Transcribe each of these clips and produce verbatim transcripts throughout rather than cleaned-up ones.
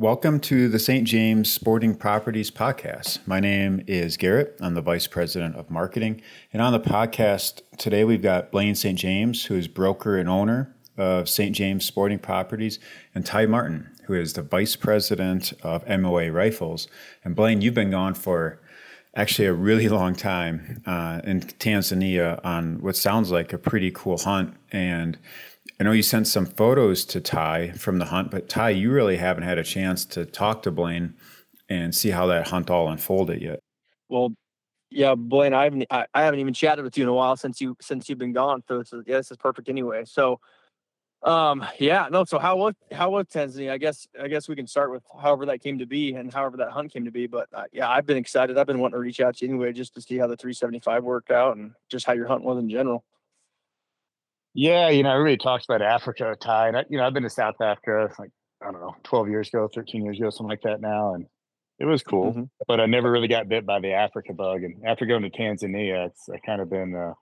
Welcome to the Saint James Sporting Properties Podcast. My name is Garrett. I'm the Vice President of Marketing. And on the podcast today, we've got Blaine Saint James, who is broker and owner of Saint James Sporting Properties, and Ty Martin, who is the Vice President of M O A Rifles. And Blaine, you've been gone for actually a really long time uh, in Tanzania on what sounds like a pretty cool hunt. And I know you sent some photos to Ty from the hunt, but Ty, you really haven't had a chance to talk to Blaine and see how that hunt all unfolded yet. Well, yeah, Blaine, I haven't I, I haven't even chatted with you in a while since you since you've been gone. So it's, yeah, this is perfect anyway. So, um, yeah, no. So how was how was Tanzania? I guess I guess we can start with however that came to be and however that hunt came to be. But uh, yeah, I've been excited. I've been wanting to reach out to you anyway just to see how the three seventy-five worked out and just how your hunt was in general. Yeah, you know, everybody talks about Africa, Ty, and I, you know, I've been to South Africa like I don't know, twelve years ago, thirteen years ago, something like that now, and it was cool. Mm-hmm. But I never really got bit by the Africa bug. And after going to Tanzania, it's I kind of been, uh,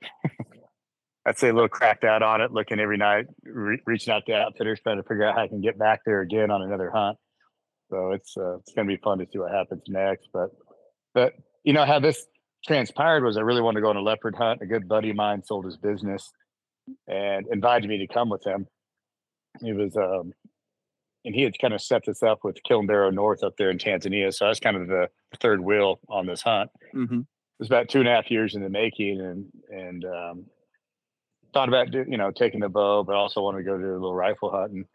I'd say, a little cracked out on it. Looking every night, re- reaching out to outfitters, trying to figure out how I can get back there again on another hunt. So it's uh, it's going to be fun to see what happens next. But but you know how this transpired was I really wanted to go on a leopard hunt. A good buddy of mine sold his business and invited me to come with him. He was, um, and he had kind of set this up with Kilimanjaro North up there in Tanzania. So I was kind of the third wheel on this hunt. Mm-hmm. It was about two and a half years in the making, and and um, thought about do, you know taking the bow, but also wanted to go do a little rifle hunt, and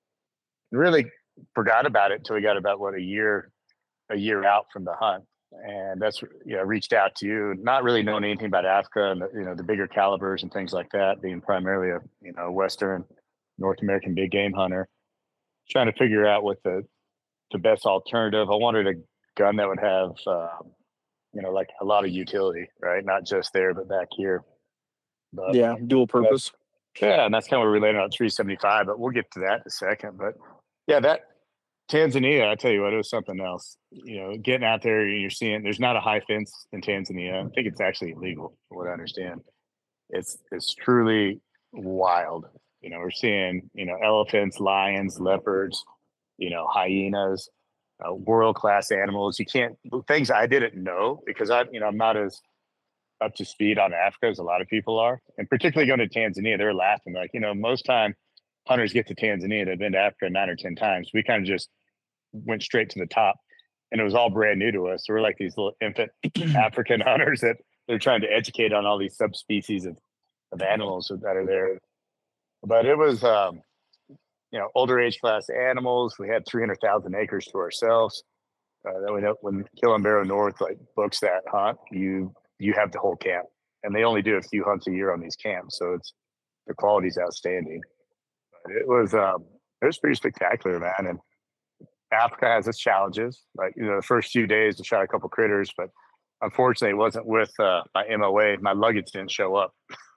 really forgot about it until we got about what a year a year out from the hunt. And that's, you know, reached out to you, not really knowing anything about Africa and the, you know, the bigger calibers and things like that, being primarily a, you know, Western North American big game hunter, trying to figure out what the, the best alternative. I wanted a gun that would have, um, you know, like a lot of utility, right? Not just there, but back here. But, Yeah, dual purpose. Yeah, and that's kind of what we're related on three seventy-five, but we'll get to that in a second. But yeah, that, Tanzania, I tell you what, it was something else. You know, getting out there, you're seeing there's not a high fence in Tanzania. I think it's actually illegal, from what I understand. It's it's truly wild. You know, we're seeing you know elephants, lions, leopards, you know, hyenas, uh, world class animals. You can't things I didn't know because I you know I'm not as up to speed on Africa as a lot of people are, and particularly going to Tanzania, they're laughing like you know most time hunters get to Tanzania, they've been to Africa nine or ten times. We kind of just went straight to the top, and it was all brand new to us. So we're like these little infant African hunters that they're trying to educate on all these subspecies of, of animals that are there. But it was, um, you know, older age class animals. We had three hundred thousand acres to ourselves. Uh, then we know when Kilimanjaro North like books that hunt, you you have the whole camp, and they only do a few hunts a year on these camps, so it's the quality's outstanding. It was um, it was pretty spectacular, man. And Africa has its challenges. Like you know, the first few days, I shot a couple critters, but unfortunately, it wasn't with uh, my M O A. My luggage didn't show up.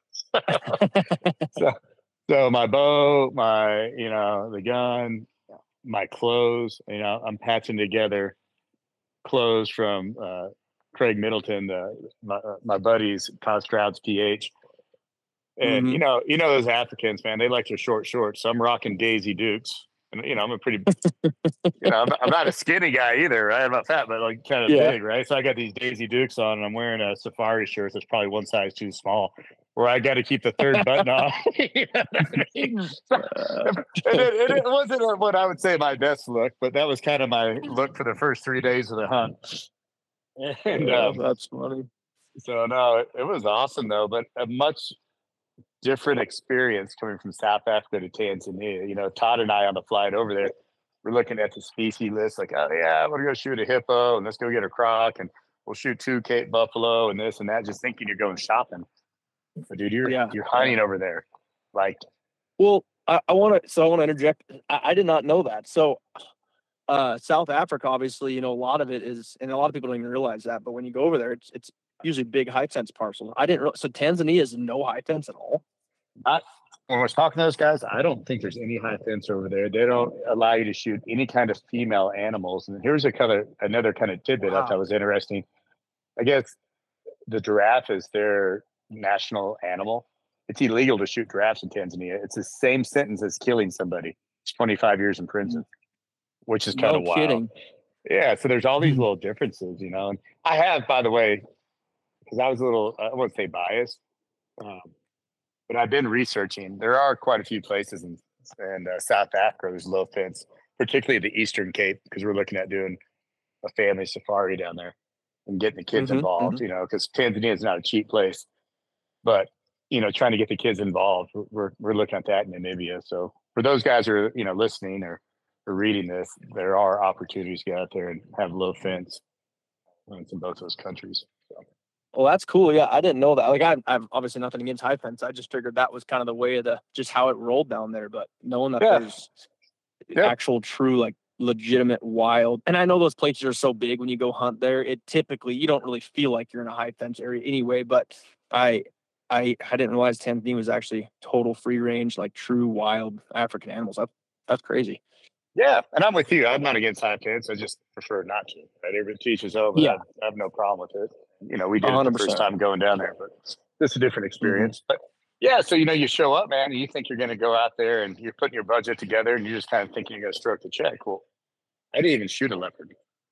so, so my bow, my you know, the gun, my clothes. You know, I'm patching together clothes from uh, Craig Middleton, the, my uh, my buddies, Todd Stroud's P H. And Mm-hmm. you know, you know those Africans, man, they like their short shorts. So I'm rocking Daisy Dukes, and you know, I'm a pretty, you know, I'm, I'm not a skinny guy either, right? I'm not fat, but like kind of Yeah. big, right? So I got these Daisy Dukes on, and I'm wearing a safari shirt that's probably one size too small, where I got to keep the third button off. You know what I mean? So, and it, it, it wasn't a, what I would say my best look, but that was kind of my look for the first three days of the hunt. And Yeah, um, that's funny. So no, it, it was awesome though, but a much different experience coming from South Africa to Tanzania. You know, Todd and I on the flight over there, we're looking at the species list, like, oh yeah, I'm gonna go shoot a hippo and let's go get a croc and we'll shoot two Cape buffalo and this and that, just thinking you're going shopping. But dude, you're Yeah. you're hunting over there. Like Well, I, I want to, so I want to interject. I, I did not know that. So, uh, South Africa, obviously, you know, a lot of it is, and a lot of people don't even realize that, but when you go over there, it's, it's usually big high fence parcels. I didn't realize, so Tanzania is no high fence at all. not when we're talking to those guys, I don't think there's any high fence over there. They don't allow you to shoot any kind of female animals. And here's a kind of another kind of tidbit Wow. I thought was interesting. I guess the giraffe is their national animal. It's illegal to shoot giraffes in Tanzania. It's the same sentence as killing somebody. It's twenty-five years in prison. which is kind No of wild. kidding. Yeah. So there's all these little differences, you know. And I have, by the way, because I was a little, I wouldn't say biased, um, but I've been researching. There are quite a few places in, in uh, South Africa there's low fence, particularly the Eastern Cape, because we're looking at doing a family safari down there and getting the kids Mhm, involved, mhm. you know, because Tanzania is not a cheap place. But, you know, trying to get the kids involved, we're, we're, we're looking at that in Namibia. So for those guys who are, you know, listening or, or reading this, there are opportunities to get out there and have low fence when it's in both those countries. So. Well, that's cool. Yeah, I didn't know that. Like, I, I've obviously nothing against high fence. I just figured that was kind of the way of the just how it rolled down there. But knowing that Yeah. there's Yeah. actual, true, like legitimate wild, and I know those places are so big when you go hunt there. It typically you don't really feel like you're in a high fence area anyway. But I, I, I didn't realize Tanzania was actually total free range, like true wild African animals. That, that's crazy. Yeah, and I'm with you. I'm not against high fence. I just prefer not to. Right? Everybody teaches over. Yeah. I, I have no problem with it. You know, we did it the one hundred first percent. time going down there, but this is a different Mm-hmm. experience. But yeah, so you know, you show up, man, and you think you're going to go out there and you're putting your budget together, and you're just kind of thinking you're going to stroke the check. Well, I didn't even shoot a leopard,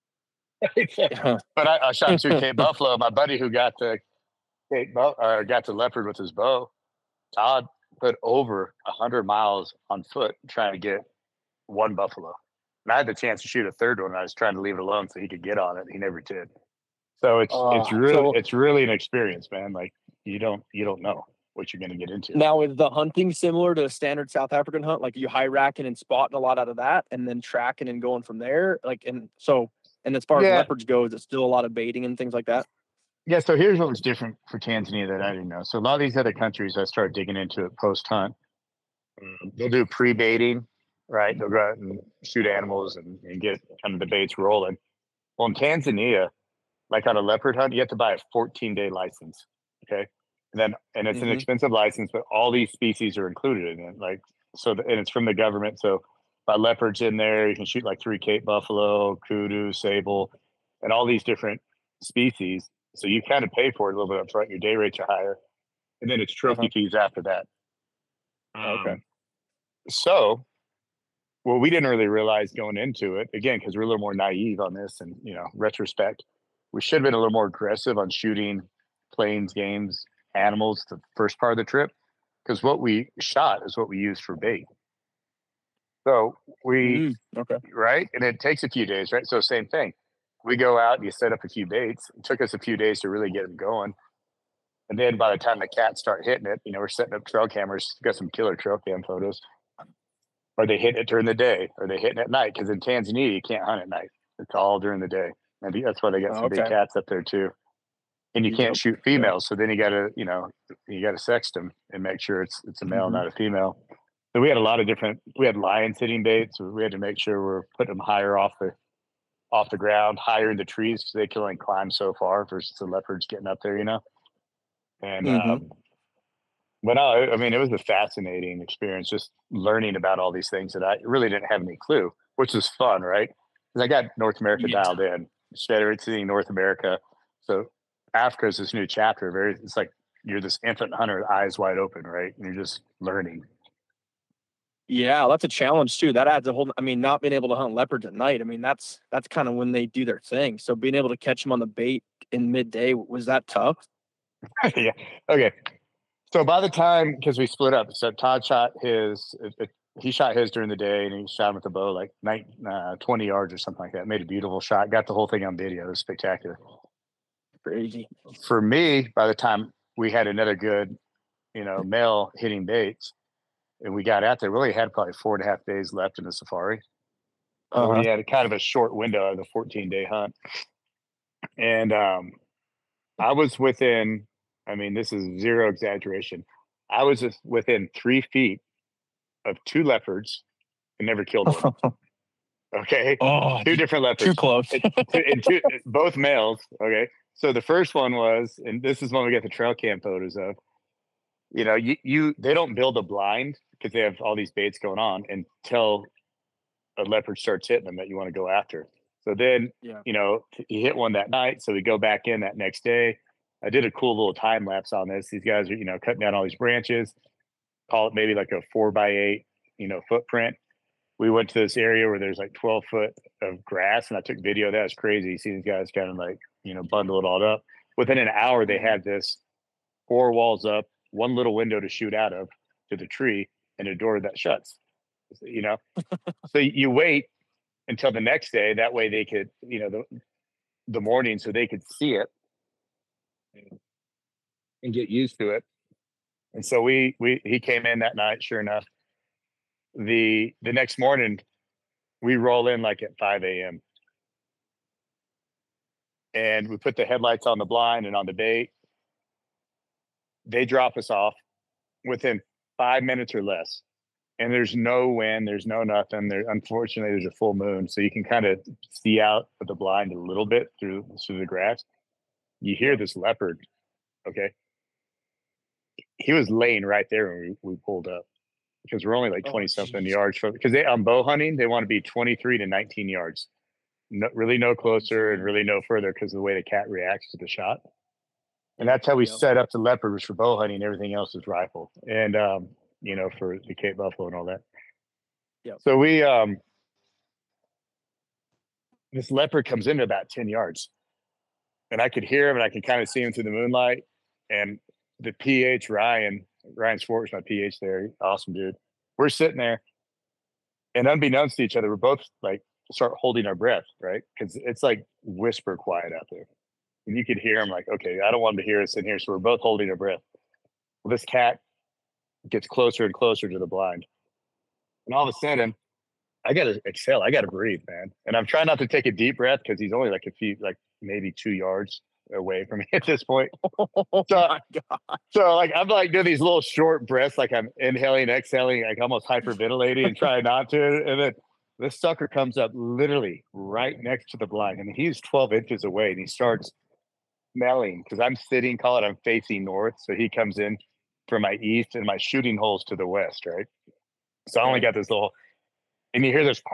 Yeah. but I, I shot two Cape buffalo. My buddy who got the Cape bu- uh, got the leopard with his bow, Todd, put over a hundred miles on foot trying to get one buffalo. And I had the chance to shoot a third one. And I was trying to leave it alone so he could get on it. He never did. So it's Uh, it's really so it's really an experience, man. Like you don't you don't know what you're going to get into. now is the hunting similar to a standard South African hunt? Like you high racking and spotting a lot out of that, and then tracking and going from there. Like and so and as far as Yeah. leopards go, is it still a lot of baiting and things like that? Yeah. So here's what was different for Tanzania that I didn't know. So a lot of these other countries, I started digging into it post hunt. Um, they'll do pre baiting, right? They'll go out and shoot animals and, and get kind of the baits rolling. Well, in Tanzania, like on a leopard hunt, you have to buy a fourteen day license. Okay. And then, and it's an Mhm. expensive license, but all these species are included in it. Like, so, the, and it's from the government. So, by leopards in there, you can shoot like three Cape buffalo, kudu, sable, and all these different species. So, you kind of pay for it a little bit up front. Your day rates are higher. And then it's trophy Uh-huh. fees after that. Okay. Um, so, well, we didn't really realize going into it, again, because we're a little more naive on this and, you know, retrospect, we should have been a little more aggressive on shooting planes, games, animals the first part of the trip, because what we shot is what we used for bait. So we, Mm, okay. right? And it takes a few days, right? So same thing. We go out, you set up a few baits. It took us a few days to really get them going. And then by the time the cats start hitting it, you know, we're setting up trail cameras, got some killer trail cam photos. Are they hitting it during the day? Are they hitting at night? Because in Tanzania, you can't hunt at night. It's all during the day. Maybe that's why they got some Okay. big cats up there too. And you Yep, can't shoot yep. females, so then you got to, you know, you got to sext them and make sure it's it's a male, Mhm. not a female. So we had a lot of different. We had lions hitting baits. So we had to make sure we're putting them higher off the off the ground, higher in the trees, because they can only climb so far versus the leopards getting up there, you know. And Mhm. um, but no, I I mean, it was a fascinating experience, just learning about all these things that I really didn't have any clue, which was fun, right? Because I got North America Yeah. dialed in, spent everything North America. So Africa is this new chapter. Very, it's like you're this infant hunter, eyes wide open, right? And you're just learning. Yeah, that's a challenge too. That adds a whole. I mean, not being able to hunt leopards at night. I mean, that's that's kind of when they do their thing. So being able to catch them on the bait in midday, was that tough? Yeah. Okay. So by the time, because we split up, so Todd shot his, it, it, he shot his during the day, and he shot him with the bow like nine, uh, twenty yards or something like that. Made a beautiful shot. Got the whole thing on video. It was spectacular. Crazy. For me, by the time we had another good, you know, male hitting baits, and we got out there, we only had probably four and a half days left in the safari. So Uh-huh. we had a kind of a short window of the fourteen day hunt. And um, I was within, I mean, this is zero exaggeration. I was just within three feet of two leopards and never killed one. Okay. Oh, Two different leopards. too close. and, and two, both males. Okay. So the first one was, and this is one we got the trail cam photos of. You know, you, you they don't build a blind because they have all these baits going on until a leopard starts hitting them that you want to go after. So then, Yeah. you know, he hit one that night. So we go back in that next day. I did a cool little time lapse on this. These guys are, you know, cutting down all these branches, call it maybe like a four by eight, you know, footprint. we went to this area where there's like twelve foot of grass, and I took video. That was crazy. You see these guys kind of like, you know, bundle it all up. Within an hour, they had this four walls up, one little window to shoot out of to the tree, and a door that shuts. You know, so you wait until the next day. That way, they could, you know, the the morning, so they could see it and get used to it. And so we we he came in that night. Sure enough, the the next morning we roll in like at five a.m. and we put the headlights on the blind and on the bait. They drop us off within five minutes or less, and there's no wind, there's no nothing. There, unfortunately, there's a full moon, so you can kind of see out of the blind a little bit through through the grass. You hear this leopard. Okay, he was laying right there when we, we pulled up, because we're only like twenty something yards from, because they on bow hunting, they want to be twenty-three to nineteen yards. No, really no closer and really no further because of the way the cat reacts to the shot. And that's how we yep. set up the leopard, was for bow hunting. Everything else is rifle. And, um, you know, for the Cape Buffalo and all that. Yep. So we, um, this leopard comes into about ten yards, and I could hear him and I could kind of see him through the moonlight. And the P H, Ryan, Ryan Swartz, my P H there, awesome dude. We're sitting there, and unbeknownst to each other, we're both like start holding our breath, right? Because it's like whisper quiet out there. And you could hear him like, okay, I don't want him to hear us in here. So we're both holding our breath. Well, this cat gets closer and closer to the blind. And all of a sudden, I got to exhale. I got to breathe, man. And I'm trying not to take a deep breath because he's only like a few, like maybe two yards away from me at this point. Oh so, my God. so like, I'm like doing these little short breaths, like I'm inhaling, exhaling, like almost hyperventilating and trying not to. And then this sucker comes up literally right next to the blind. I mean, he's twelve inches away, and he starts smelling, because I'm sitting, call it, I'm facing north. So he comes in from my east, and my shooting hole's to the west, right? So I only got this little, and you hear this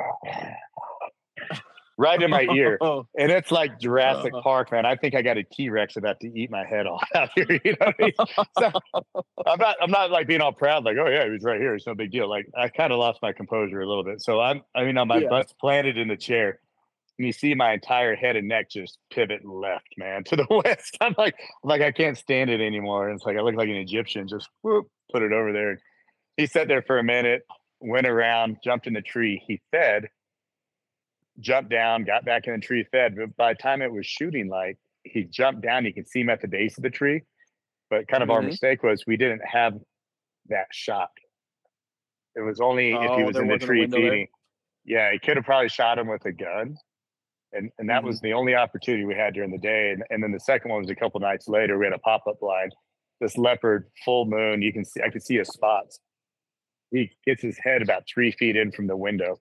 right in my ear. And it's like Jurassic uh-huh. Park, man. I think I got a T-Rex about to eat my head off out here. You know what I mean? So I'm not, I'm not like being all proud, like, oh yeah, he was right here. It's no big deal. Like, I kind of lost my composure a little bit. So I'm, I mean, on my yeah. butt's planted in the chair, and you see my entire head and neck just pivot left, man, to the west. I'm like, I'm like, I can't stand it anymore. And it's like, I look like an Egyptian, just whoop, put it over there. He sat there for a minute, went around, jumped in the tree. He fed, jumped down, got back in the tree, fed. But by the time it was shooting light, he jumped down. You could see him at the base of the tree. But kind of mm-hmm. our mistake was we didn't have that shot. It was only oh, if he was in the tree feeding. Yeah, he could have probably shot him with a gun. And and that mm-hmm. was the only opportunity we had during the day. And, and then the second one was a couple nights later. We had a pop-up blind. This leopard, full moon. You can see, I could see his spots. He gets his head about three feet in from the window.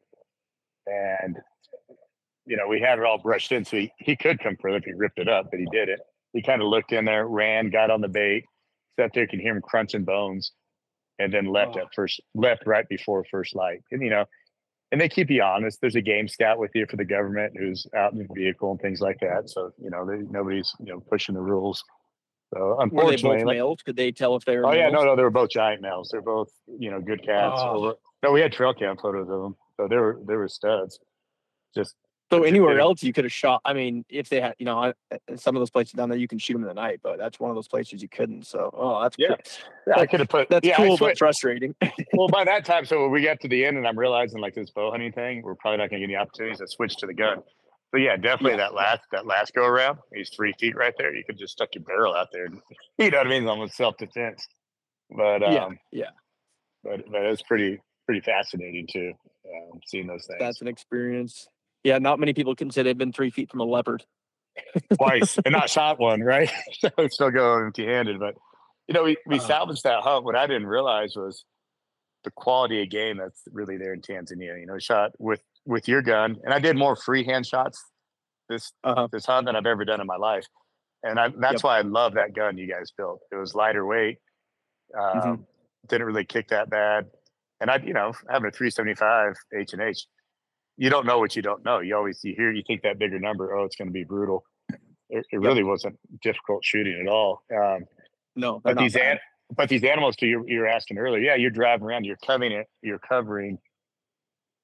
And, you know, we had it all brushed in. So he, he could come further if he ripped it up, but he didn't. He kind of looked in there, ran, got on the bait, sat there, can hear him crunching bones, and then left oh. at first, left right before first light. And, you know, and they keep you honest. There's a game scout with you for the government who's out in the vehicle and things like that. So, you know, they, nobody's, you know, pushing the rules. So unfortunately, were they both males? Could they tell if they were Oh males? yeah, no, no, they were both giant males. They're both, you know, good cats. Oh. No, we had trail cam photos of them. So they were, they were studs. Just So anywhere else you could have shot. I mean, if they had, you know, some of those places down there, you can shoot them in the night, but that's one of those places you couldn't. So, oh, that's yeah. cool. Yeah, I could have put. That's yeah, cool, but frustrating. Well, by that time, so when we got to the end, and I'm realizing like this bow hunting thing, we're probably not going to get any opportunities to switch to the gun. But yeah, definitely yeah. that last that last go around, he's three feet right there. You could just stuck your barrel out there. And, you know what I mean? It's almost self defense. But um, yeah, yeah. But but it's pretty pretty fascinating too, um, seeing those things. That's an experience. Yeah, not many people can say they've been three feet from a leopard. Twice and not shot one, right? So still going empty handed. But you know, we, we uh, salvaged that hunt. What I didn't realize was the quality of game that's really there in Tanzania. You know, shot with with your gun, and I did more freehand shots this uh-huh. this hunt than I've ever done in my life. And I, that's yep. why I love that gun you guys built. It was lighter weight, um, mm-hmm. didn't really kick that bad. And I, you know, having a three seventy-five H and H, you don't know what you don't know. You always you hear you think that bigger number. Oh, it's going to be brutal. It, it really yep. wasn't difficult shooting at all. Um, no, but these an, but these animals, too, you you were asking earlier. Yeah, you're driving around. You're covering it. You're covering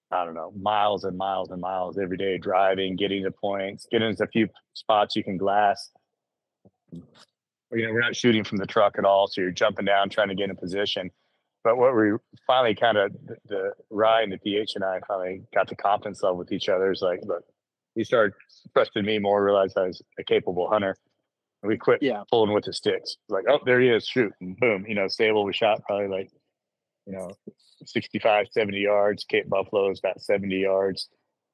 I don't know, miles and miles and miles every day, driving, getting to points, getting into a few spots you can glass. You know, we're not shooting from the truck at all, so you're jumping down trying to get in position. But what we finally kind of the, the Ryan, the P H, and I finally got to confidence level with each other. Is like, look, he started trusting me more, realized I was a capable hunter. And we quit Yeah. pulling with the sticks. Like, oh, there he is, shoot, and boom, you know, stable. We shot probably like, you know, sixty-five, seventy yards. Cape Buffalo is about seventy yards.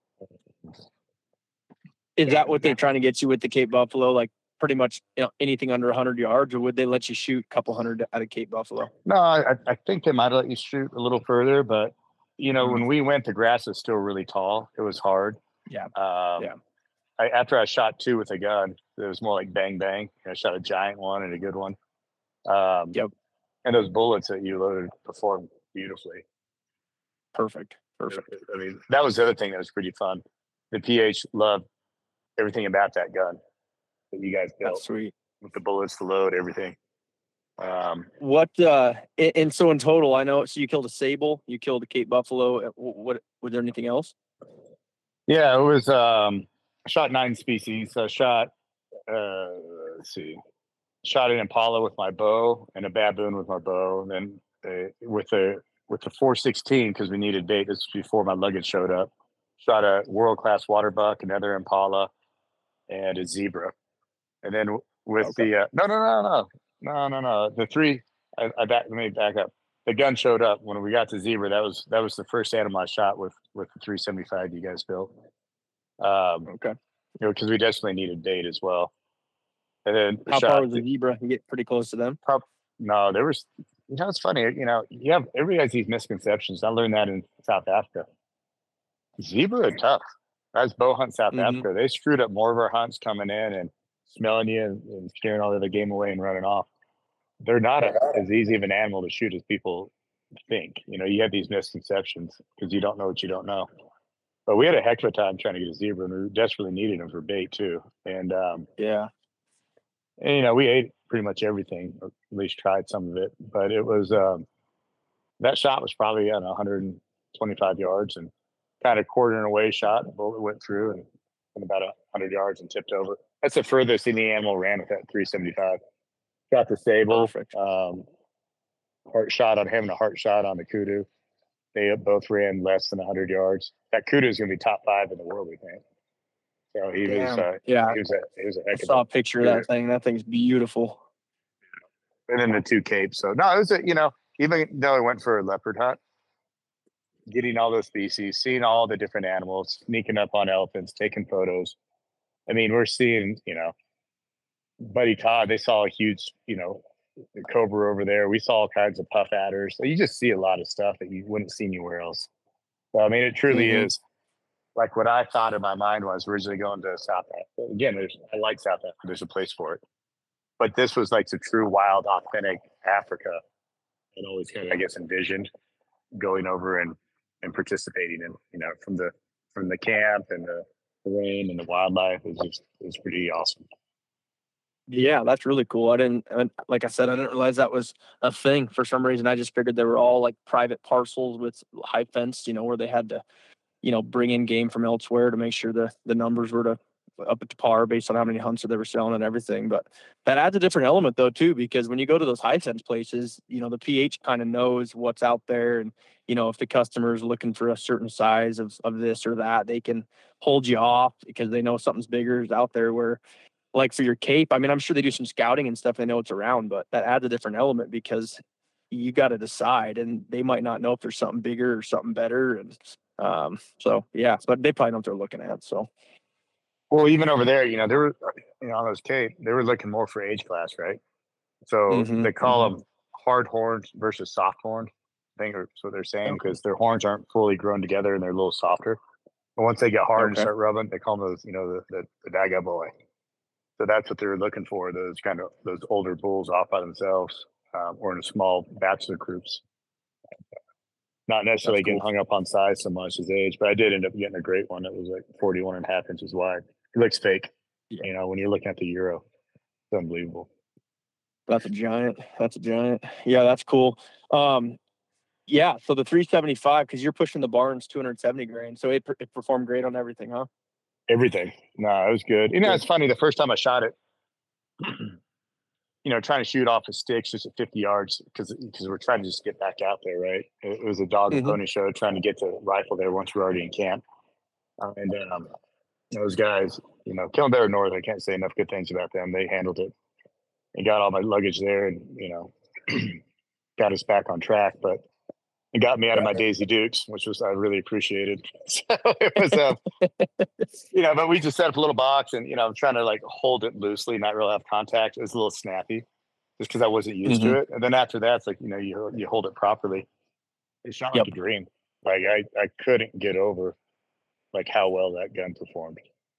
Is that what they're trying to get you with the Cape Buffalo? Like pretty much, you know, anything under one hundred yards, or would they let you shoot a couple hundred out of Cape Buffalo? No, I, I think they might let you shoot a little further, but you know, mm-hmm. when we went, the grass was still really tall. It was hard. Yeah. Um, yeah. I, after I shot two with a gun, it was more like bang bang. I shot a giant one and a good one. Um, yep. And those bullets that you loaded performed beautifully. Perfect. Perfect. I mean, that was the other thing that was pretty fun. The P H loved everything about that gun that you guys built. That's sweet. With the bullets, the load, everything. Um, what uh and so in total, I know, so you killed a sable, you killed a Cape Buffalo. What, what was there anything else? Yeah, it was um I shot nine species. So I shot uh let's see. Shot an impala with my bow and a baboon with my bow, and then uh, with the with the four sixteen, because we needed bait. This was before my luggage showed up. Shot a world class water buck, another impala, and a zebra. And then with okay. the uh, no no no no no no no the three I, I back let me back up. The gun showed up when we got to zebra. That was that was the first animal I shot with with the three seventy-five you guys built. Um, okay. You know, because we desperately needed bait as well. And then how far was the zebra? You get pretty close to them. Prob- no, there was. You know, it's funny. You know, you have everybody has these misconceptions. I learned that in South Africa. Zebra are tough. I was bow hunt South mm-hmm. Africa. They screwed up more of our hunts coming in and smelling you and, and scaring all the other game away and running off. They're not a, as easy of an animal to shoot as people think. You know, you have these misconceptions because you don't know what you don't know. But we had a heck of a time trying to get a zebra, and we desperately needed them for bait too. And um, yeah, and you know, we ate pretty much everything, or at least tried some of it. But it was um, that shot was probably I don't know, one hundred twenty-five yards, and kind of quartering away shot. The bullet went through and, and about one hundred yards and tipped over. That's the furthest any animal ran with that three seventy-five. Got the sable. Perfect. Um, heart shot on him and a heart shot on the kudu. They both ran less than one hundred yards. That kudu is going to be top five in the world, we think. So he Damn. was, uh, yeah. He was a, he was a heck I saw a picture of that thing. That thing's beautiful. And then the two capes. So no, it was a, you know, even though I went for a leopard hunt, getting all those species, seeing all the different animals, sneaking up on elephants, taking photos. I mean, we're seeing, you know, Buddy Todd, they saw a huge, you know, cobra over there. We saw all kinds of puff adders. So you just see a lot of stuff that you wouldn't see anywhere else. So, I mean, it truly mm-hmm. is like what I thought in my mind was originally going to South Africa. Again, there's, I like South Africa. There's a place for it. But this was like the true wild, authentic Africa. I'd always kind of, I guess, envisioned going over and, and participating in, you know, from the from the camp and the rain and the wildlife. It was just, it was pretty awesome. Yeah, that's really cool. I didn't, like I said, I didn't realize that was a thing. For some reason, I just figured they were all like private parcels with high fence, you know, where they had to, you know, bring in game from elsewhere to make sure the, the numbers were to up to par based on how many hunts that they were selling and everything. But that adds a different element though, too, because when you go to those high fence places, you know, the P H kind of knows what's out there. And, you know, if the customer is looking for a certain size of, of this or that, they can hold you off because they know something's bigger is out there. Where like for your Cape, I mean, I'm sure they do some scouting and stuff. They know it's around, but that adds a different element because you got to decide, and they might not know if there's something bigger or something better. And um, so, yeah, but they probably know what they're looking at. So, well, even over there, you know, they were, you know, on those Cape, they were looking more for age class, right? So mm-hmm, they call mm-hmm. them hard horns versus soft horns. I think that's what they're saying because okay. their horns aren't fully grown together and they're a little softer. But once they get hard okay. and start rubbing, they call them those, you know, the the, the Daga boy. So that's what they were looking for, those kind of those older bulls off by themselves um, or in a small bachelor groups. Not necessarily that's getting cool. hung up on size so much as age, but I did end up getting a great one that was like forty-one and a half inches wide. It looks fake. Yeah. You know, when you're looking at the Euro, it's unbelievable. That's a giant. That's a giant. Yeah, that's cool. Um, Yeah, so the three seventy-five, because you're pushing the Barnes two seventy grain, so it, it performed great on everything, huh? Everything. No, it was good. You know, it's funny. The first time I shot it, you know, trying to shoot off of sticks just at fifty yards because because we're trying to just get back out there, right? It, it was a dog and Mhm. pony show trying to get the rifle there once we're already in camp. Uh, and um, those guys, you know, Killing Bear North, I can't say enough good things about them. They handled it and got all my luggage there and, you know, got us back on track. But it got me out of my Daisy Dukes, which was I really appreciated. So it was, um, you know, but we just set up a little box and, you know, I'm trying to like hold it loosely, not really have contact. It was a little snappy just because I wasn't used Mhm. to it. And then after that, it's like, you know, you you hold it properly. It shot Yep. like a dream. Like I, I couldn't get over like how well that gun performed.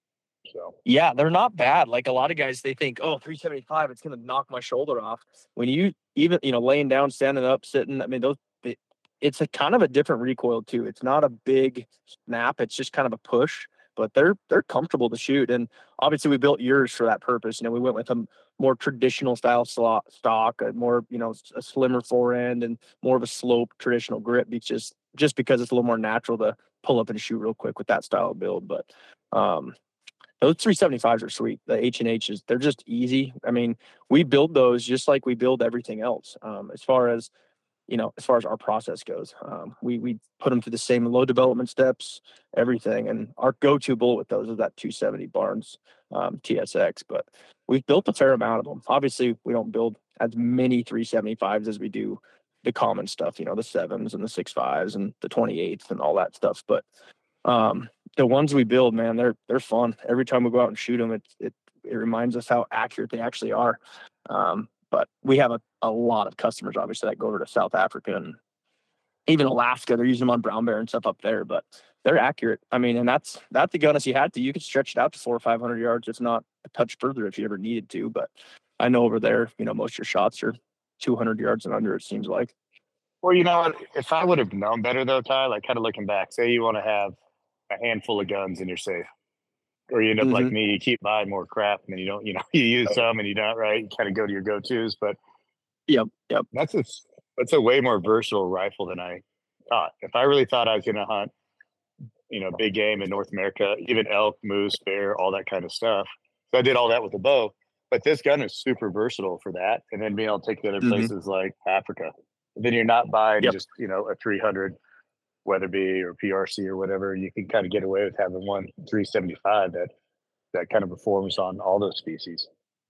So Yeah, they're not bad. Like a lot of guys, they think, oh, three seventy-five, it's going to knock my shoulder off. When you even, you know, laying down, standing up, sitting, I mean, those, it, it's a kind of a different recoil too. It's not a big snap. It's just kind of a push, but they're, they're comfortable to shoot. And obviously we built yours for that purpose. You know, we went with a more traditional style slot stock, a more, you know, a slimmer forend and more of a slope traditional grip, just, just because it's a little more natural to pull up and shoot real quick with that style of build. But, um, those three seventy-fives are sweet. The H and H's, they're just easy. I mean, we build those just like we build everything else. Um, as far as, you know, as far as our process goes, um, we we put them through the same low development steps, everything. And our go-to bullet with those is that two seventy Barnes um, T S X. But we've built a fair amount of them. Obviously, we don't build as many three seventy-fives as we do the common stuff. You know, the sevens and the six fives and the twenty-eights and all that stuff. But um, the ones we build, man, they're they're fun. Every time we go out and shoot them, it it it reminds us how accurate they actually are. Um, but we have a, a lot of customers, obviously, that go over to South Africa and even Alaska. They're using them on brown bear and stuff up there, but they're accurate. I mean, and that's that's the gun if you had to. You could stretch it out to four or five hundred yards, if not a touch further, if you ever needed to. But I know over there, you know, most of your shots are two hundred yards and under. It seems like. well, you know what? If I would have known better though, Ty, like kind of looking back, say you want to have a handful of guns in your safe. Or you end up like Mm-hmm. me, you keep buying more crap and then you don't, you know, you use some and you don't, right? You kind of go to your go-tos, but Yep. Yep. that's a that's a way more versatile rifle than I thought. If I really thought I was going to hunt, you know, big game in North America, even elk, moose, bear, all that kind of stuff. So I did all that with the bow. But this gun is super versatile for that, and then being able to take to other Mm-hmm. places like Africa. And then you're not buying Yep. just you know a three hundred Weatherby or P R C or whatever. You can kind of get away with having one three seventy-five that that kind of performs on all those species.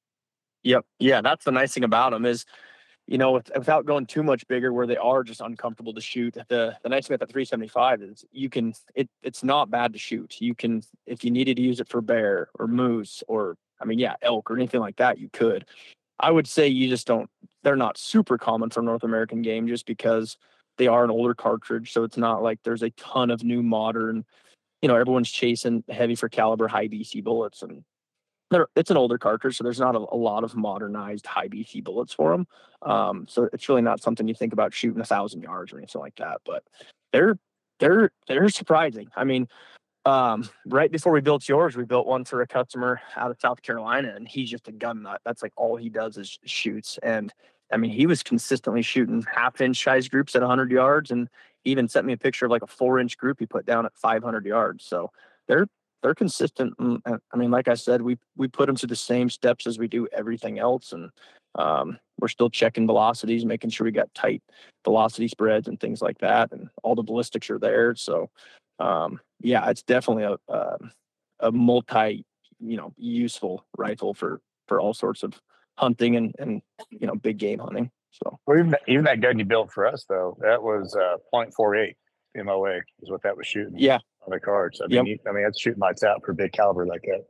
Yep. Yeah, that's the nice thing about them is, you know, with, without going too much bigger where they are just uncomfortable to shoot. The the nice thing about the three seventy-five is you can it it's not bad to shoot. You can, if you needed to use it for bear or moose or I mean, yeah, elk or anything like that, you could. I would say you just don't they're not super common for North American game just because they are an older cartridge. So it's not like there's a ton of new modern, you know, everyone's chasing heavy for caliber high B C bullets and they're, it's an older cartridge, so there's not a, a lot of modernized high B C bullets for them. Um, so it's really not something you think about shooting a thousand yards or anything like that. But they're they're they're surprising. I mean, um, right before we built yours, we built one for a customer out of South Carolina, and he's just a gun nut. That's like all he does is shoots. And I mean, he was consistently shooting half inch size groups at one hundred yards, and even sent me a picture of like a four inch group he put down at five hundred yards. So they're they're consistent. And, I mean, like I said, we we put them through the same steps as we do everything else, and um, we're still checking velocities, making sure we got tight velocity spreads and things like that, and all the ballistics are there. So um, yeah, it's definitely a a, a multi you know useful rifle for for all sorts of hunting and and you know big game hunting. So Well, even that, even that gun you built for us though, that was uh, point four eight M O A is what that was shooting. yeah. On the cards. I mean, Yep. you, I mean, that's shooting lights out for big caliber like that.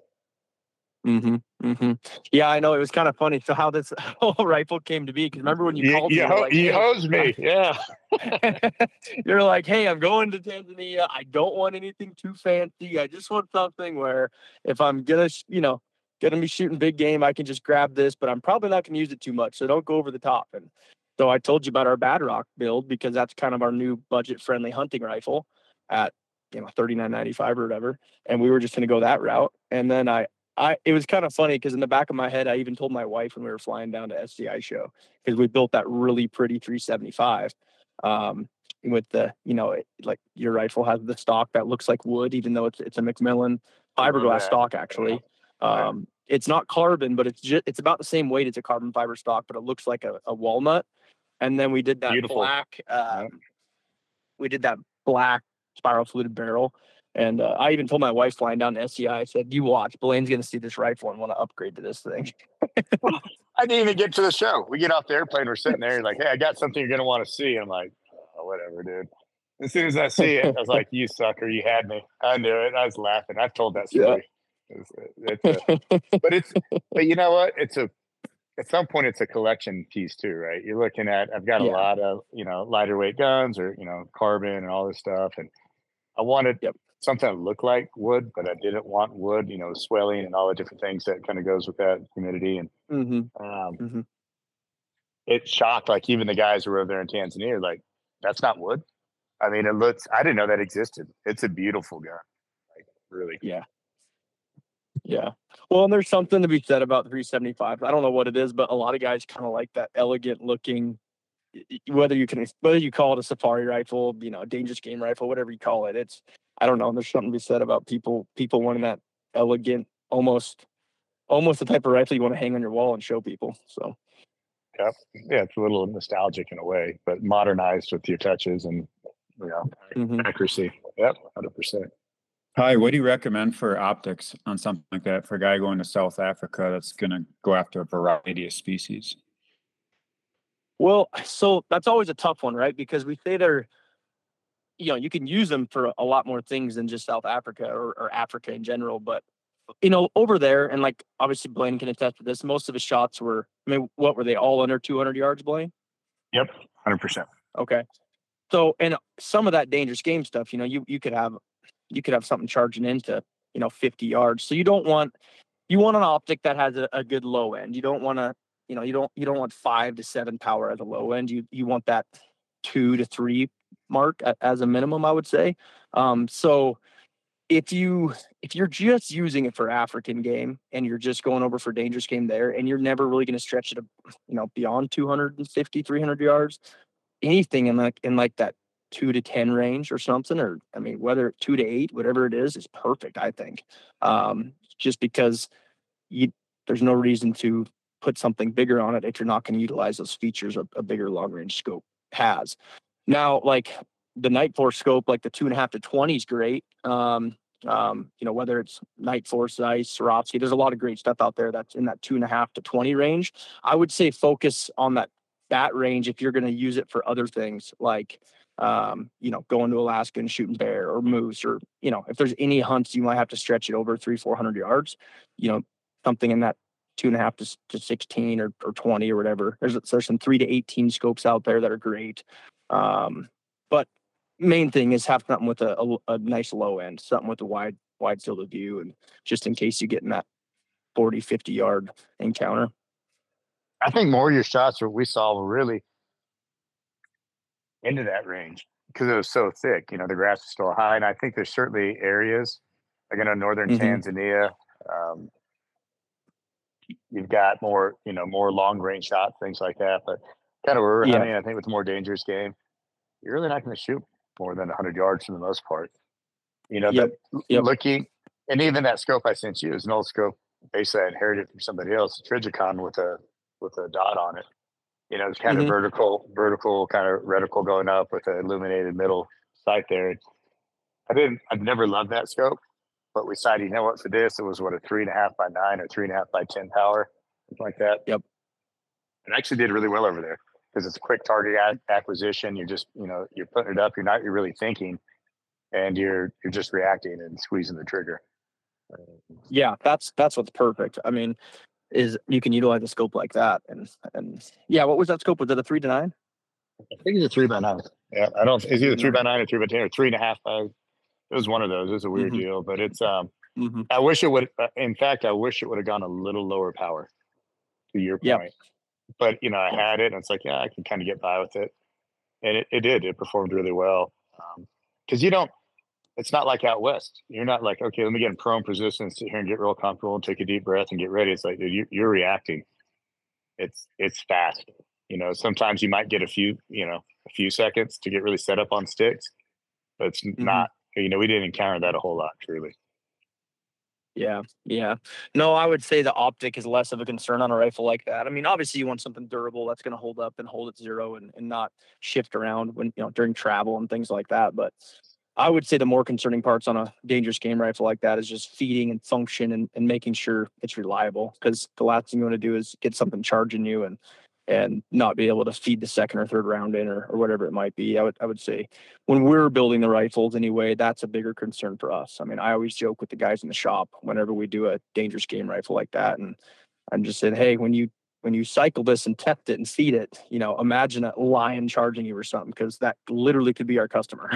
Mm-hmm. Mm-hmm. Yeah, I know. It was kind of funny. So how this whole rifle came to be? Because remember when you, You, called you, me, ho- like, you hey, hosed me, yeah. you're like, hey, I'm going to Tanzania. I don't want anything too fancy. I just want something where if I'm gonna, you know, gonna be shooting big game, I can just grab this, but I'm probably not gonna use it too much. So don't go over the top. And so I told you about our Bad Rock build because that's kind of our new budget-friendly hunting rifle at you know thirty-nine ninety-five or whatever. And we were just gonna go that route. And then I I it was kind of funny because in the back of my head, I even told my wife when we were flying down to S C I show because we built that really pretty three seventy-five. Um, with the, you know, it, like your rifle has the stock that looks like wood, even though it's it's a Macmillan fiberglass stock. Actually, Right. um, it's not carbon, but it's just it's about the same weight as a carbon fiber stock, but it looks like a, a walnut. And then we did that Beautiful. black. Um, Yeah. We did that black spiral fluted barrel. And uh, I even told my wife flying down to S C I, I said, "You watch, Blaine's going to see this rifle and want to upgrade to this thing." I didn't even get to the show. We get off the airplane, we're sitting there, like, "Hey, I got something you're gonna want to see." I'm like, "Oh, whatever, dude." As soon as I see it, I was like, "You sucker, you had me." I knew it. I was laughing. I've told that story. Yeah. It's, it's a, but it's, but you know what? It's a, at some point, it's a collection piece too, right? You're looking at, I've got a Yeah. lot of, you know, lighter weight guns or, you know, carbon and all this stuff. And I wanted Yep. something that looked like wood, but I didn't want wood, you know, swelling and all the different things that kind of goes with that humidity. And Mm-hmm. um, Mm-hmm. it shocked, like, even the guys who were over there in Tanzania, like, that's not wood. I mean, it looks, I didn't know that existed. It's a beautiful gun. Like, really. Yeah. Yeah. Well, and there's something to be said about three seventy-five. I don't know what it is, but a lot of guys kind of like that elegant looking, y- y- whether you can, whether you call it a safari rifle, you know, a dangerous game rifle, whatever you call it. It's, I don't know. There's something to be said about people, people wanting that elegant, almost, almost the type of rifle you want to hang on your wall and show people. So, Yep. Yeah, it's a little nostalgic in a way, but modernized with your touches and, you know, mhm. accuracy. Yep, one hundred percent. Hi, what do you recommend for optics on something like that for a guy going to South Africa that's going to go after a variety of species? Well, so that's always a tough one, right? Because we say they're, you know, you can use them for a lot more things than just South Africa or, or Africa in general. But, you know, over there, and like obviously Blaine can attest to this, most of his shots were, I mean, what were they, all under two hundred yards, Blaine? Yep, one hundred percent. Okay. So, and some of that dangerous game stuff, you know, you, you could have, you could have something charging into, you know, fifty yards. So you don't want, you want an optic that has a, a good low end. You don't want to, you know, you don't, you don't want five to seven power at the low end. You, you want that two to three mark a- as a minimum, I would say. Um, so if you, if you're just using it for African game and you're just going over for dangerous game there, and you're never really going to stretch it, you know, beyond two fifty, three hundred yards, anything in like, in like that two to ten range or something, or, I mean, whether two to eight, whatever it is, is perfect, I think. Um, just because you, there's no reason to put something bigger on it if you're not going to utilize those features a, a bigger long range scope has. Now, like the Night Force scope, like the two and a half to twenty is great. Um, um, you know, whether it's Night Force, Zeiss, Swarovski, there's a lot of great stuff out there that's in that two and a half to twenty range. I would say focus on that that range if you're going to use it for other things like um, you know, going to Alaska and shooting bear or moose, or, you know, if there's any hunts you might have to stretch it over three, four hundred yards, you know, something in that two and a half to, to sixteen or, or twenty or whatever. There's there's some three to eighteen scopes out there that are great. Um, but main thing is have something with a, a, a nice low end, something with a wide, wide field of view. And just in case you get in that forty, fifty yard encounter. I think more of your shots that we saw were really into that range because it was so thick. You know, the grass is still high, and I think there's certainly areas, like in northern Mhm. Tanzania, um, you've got more, you know, more long range shots, things like that. But kind of where we're Yeah. hunting, I think with a more dangerous game, you're really not going to shoot more than one hundred yards for the most part. You know, Yep. the Yep. looking, and even that scope I sent you is an old scope. Basically, I inherited from somebody else, a Trigicon with a with a dot on it. You know, it's kind Mhm. of vertical, vertical kind of reticle going up with an illuminated middle sight there. I didn't, I've never loved that scope, but we decided, you know what, for this, it was what, a three and a half by nine or three and a half by ten power, something like that. Yep. And actually did really well over there because it's a quick target a- acquisition. You're just, you know, you're putting it up. You're not, you're really thinking, and you're, you're just reacting and squeezing the trigger. Yeah, that's that's what's perfect. I mean, is you can utilize a scope like that, and and yeah, what was that scope? Was it a three to nine? I think it's a three by nine. Yeah, I don't. It's either three by nine or three by ten or three and a half by. It was one of those. It was a weird Mhm. deal, but it's um. Mm-hmm. I wish it would. Uh, in fact, I wish it would have gone a little lower power. To your Yep. point, but you know, I Yep. had it, and it's like, yeah, I can kind of get by with it, and it, it did. It performed really well because um, you don't. It's not like out west. You're not like, okay, let me get in prone position, sit here and get real comfortable, and take a deep breath and get ready. It's like, dude, you, you're reacting. It's it's fast. You know, sometimes you might get a few, you know, a few seconds to get really set up on sticks, but it's Mhm. not, you know, we didn't encounter that a whole lot, truly. Yeah, yeah. No, I would say the optic is less of a concern on a rifle like that. I mean, obviously you want something durable that's going to hold up and hold at zero and, and not shift around when, you know, during travel and things like that. But I would say the more concerning parts on a dangerous game rifle like that is just feeding and function and, and making sure it's reliable. Because the last thing you want to do is get something charging you and and not be able to feed the second or third round in or, or whatever it might be. I would I would say when we're building the rifles anyway, that's a bigger concern for us. I mean, I always joke with the guys in the shop whenever we do a dangerous game rifle like that. And I'm just saying, hey, when you when you cycle this and test it and feed it, you know, imagine a lion charging you or something, because that literally could be our customer.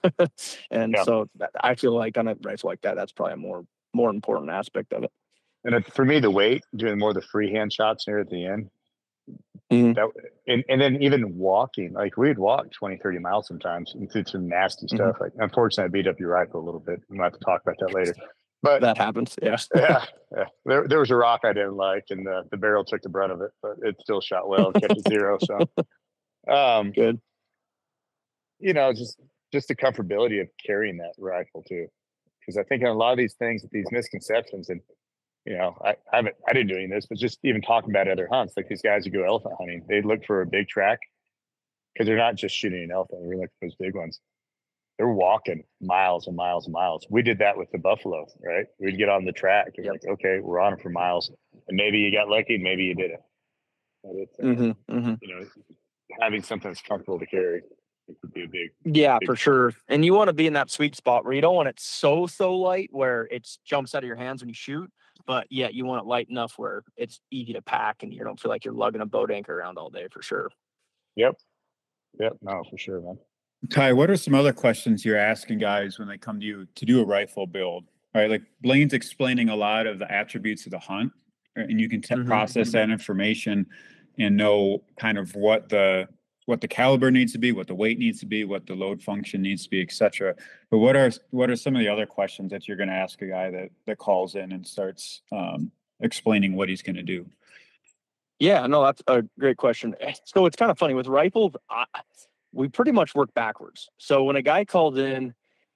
And Yeah. so that, I feel like on a rifle like that, that's probably a more more important aspect of it. And it, for me, the weight, doing more of the freehand shots near at the end, Mhm. that, and, and then even walking, like we'd walk twenty, thirty miles sometimes and through some nasty Mhm. stuff. Like, unfortunately, I beat up your rifle a little bit. We might have to talk about that later. But That happens. Yeah. yeah, yeah. There, there was a rock I didn't like, and the, the barrel took the brunt of it, but it still shot well and kept it zero. So, um, Good. you know, just just the comfortability of carrying that rifle too, because I think in a lot of these things, these misconceptions, and you know, I, I haven't, I didn't do any of this, but just even talking about other hunts, like these guys who go elephant hunting, they look for a big track because they're not just shooting an elephant; they're looking for those big ones. They're walking miles and miles and miles. We did that with the buffalo, right? We'd get on the track and Yep. like, okay, we're on it for miles, and maybe you got lucky, and maybe you didn't. But it's, uh, Mm-hmm, mm-hmm. you know, having something that's comfortable to carry, it could be a big, Yeah, big for sure. And you want to be in that sweet spot where you don't want it so so light where it jumps out of your hands when you shoot, but yet you want it light enough where it's easy to pack and you don't feel like you're lugging a boat anchor around all day, for sure. Yep, yep, no, for sure, man. Ty, what are some other questions you're asking guys when they come to you to do a rifle build? All right, like Blaine's explaining a lot of the attributes of the hunt, right? And you can t- Mhm. process that information and know kind of what the what the caliber needs to be, what the weight needs to be, what the load function needs to be, et cetera. But what are what are some of the other questions that you're going to ask a guy that that calls in and starts um, explaining what he's going to do? Yeah, no, that's a great question. So it's kind of funny with rifles. I, we pretty much work backwards. So when a guy calls in,